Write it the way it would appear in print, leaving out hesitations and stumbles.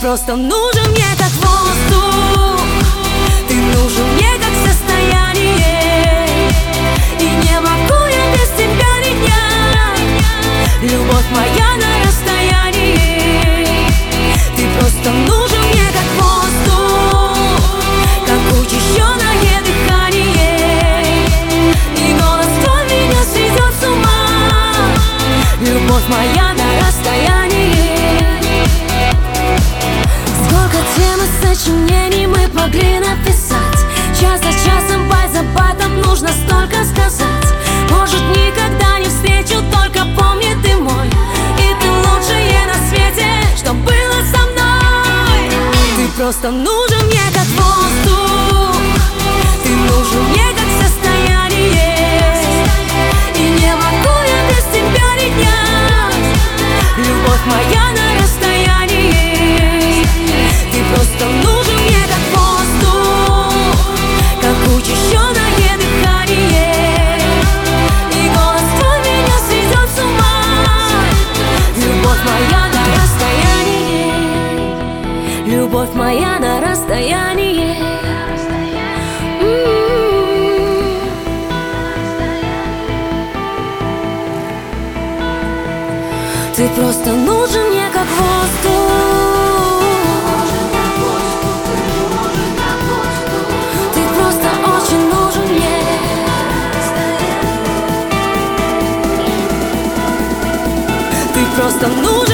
просто нужен мне как воздух, ты нужен мне как состояние, и не могу я без тебя ни дня. Любовь моя на расстоянии, ты просто нужен мне как воздух, как учащенное дыхание, и голос твой меня сведет с ума. Любовь моя на расстоянии. Сколько тем и сочинений мы могли написать, час за часом, бай за батом, нужно столько сказать. Может, никогда не встречу, только помни, ты мой, и ты лучшее на свете, что было со мной. Ты просто нужен мне как воздух, ты нужен мне как состояние, и не могу я без тебя ни дня. Любовь моя на расстоянии, ты просто нужен мне как воздух, как учащенное дыхание, и голос твой меня сведет с ума. Любовь моя на расстоянии, любовь моя на расстоянии. Ты просто нужен мне как воздух, ты просто очень нужен мне. Ты просто нужен.